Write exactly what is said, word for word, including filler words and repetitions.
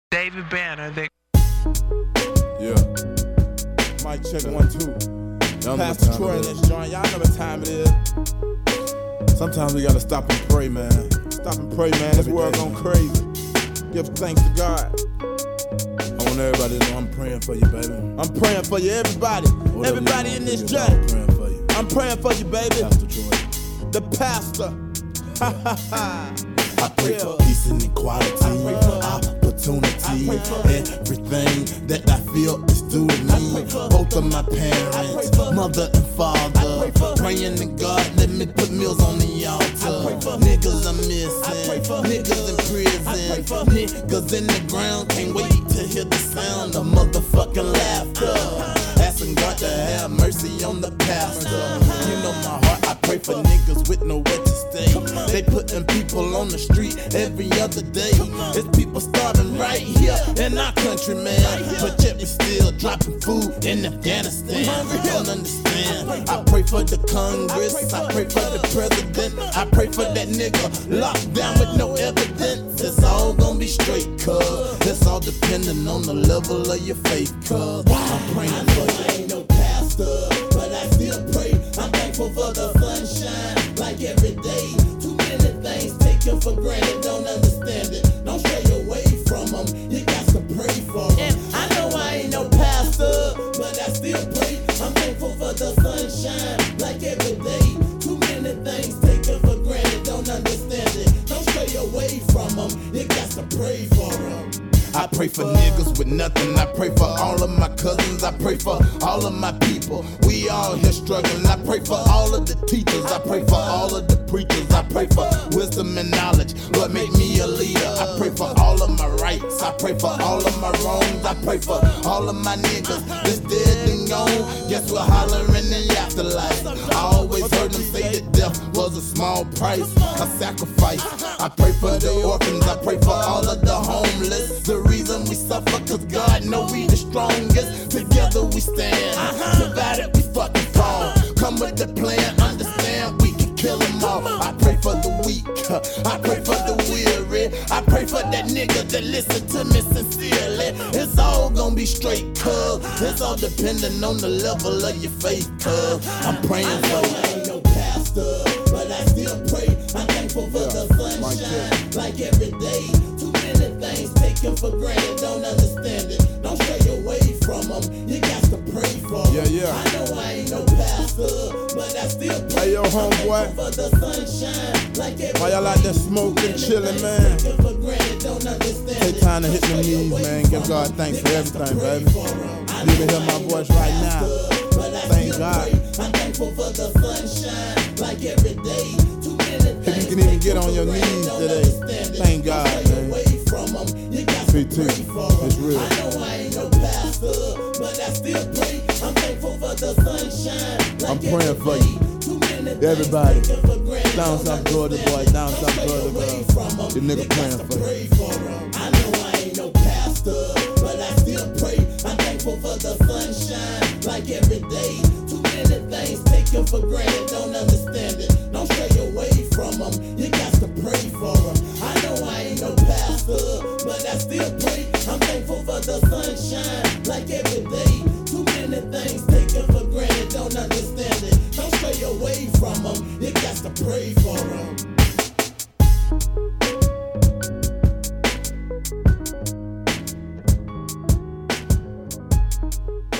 David Banner, they Yeah. Mic check one, two. Pastor Troy in this joint. Y'all know what time it is. Sometimes we gotta stop and pray, man. Stop and pray, man. This world going crazy. Give thanks to God. I want everybody to know I'm praying for you, baby. I'm praying for you, everybody. Whatever everybody you in this I'm joint. praying for you. I'm praying for you, baby. Pastor Troy. The pastor. Ha ha ha. I pray Yeah. for peace and equality, I pray for- opportunity, I pray for- everything that I feel is due to me. pray for- Both of my I pray parents, for- mother and I father, pray for- praying to God, let me put meals on the altar. I pray for- Niggas I'm I pray missing, for- niggas in prison, I pray for- niggas in the ground, can't wait to hear the sound of motherfucking laughter. Asking God to have mercy on the pastor. You know my heart, I pray for niggas with nowhere to stay. They putting people on the street every other day. There's people starving right here in our country, man. But yet we still dropping food in Afghanistan. Don't understand. I pray for the Congress, I pray for the president, I pray for that nigga locked down with no evidence. It's all gonna be straight, cuz it's all depending on the level of your faith, cuz I'm praying for you. I ain't no pastor, but I still pray. I'm thankful for the sunshine, like every day. Too many things taken for granted, don't understand it. Don't stray away from them, you got to pray for them. I know I ain't no pastor, but I still pray. I'm thankful for the sunshine, like every day. Too many things taken for granted, don't understand it. Don't stray away from them, you got to pray for them. I pray for niggas with nothing. I pray for all of my cousins. I pray for all of my people. We all here struggling. I pray for all of the teachers. I pray for all of the preachers. I pray for wisdom and knowledge. Lord, make me a leader. I pray for all of my rights. I pray for all of my wrongs. I pray for all of my niggas that's dead and gone. Guess we're hollering in the afterlife. I always heard them say that death was a small price, a sacrifice. I pray for the orphans. I pray for all of the homeless. The reason we suffer, cause God know we the strongest. Together we stand, divided we fucking fall. Come with the plan, understand we can kill them all. I pray for the weak, I pray for the weary. I pray for that nigga that listen to me sincerely. It's all gonna be straight, cuz it's all depending on the level of your faith, cuz I'm praying for you. I ain't no pastor, but I still pray. I'm thankful for the sunshine, like every day. Too many things taken for granted, don't understand it. Don't stray away from them, you got to pray for them. Yeah, yeah. I know I ain't no pastor, but I still pray. Hey, yo, homeboy. I'm thankful for the sunshine, like every Why y'all out there smoking, chilling, man? taken for granted, don't understand Take it. time to hit Don't them stray knees, away man. from Give God them, thanks you for got to everything, pray baby. for them. I You can know hear my I ain't voice no right now. pastor, but I Thank still God. pray. I'm thankful for the sunshine, like every day. Too many If you things can even get taken on for your granted, knees don't today, understand it. thank God, Don't stray man. away from them, you got Me to too. pray for It's them. real. I know I ain't no pastor, but I still pray. I'm thankful for the sunshine, like I'm praying every for day. you. Too many things Everybody. taken for granted, Down don't South Georgia understand boy, it. down Don't South stray Georgia away girl. from them, The nigga you got praying to for you. pray for them. I know I ain't no pastor, but I still pray. I'm thankful for the sunshine, like every day. Too many things taken for granted, don't understand it. Don't stray away from them, you got to pray for them. I know I ain't no pastor, but I still pray. I'm thankful for the sunshine, like every day. Too many things taken for granted, don't understand it. Don't stray away from them, you got to pray for them.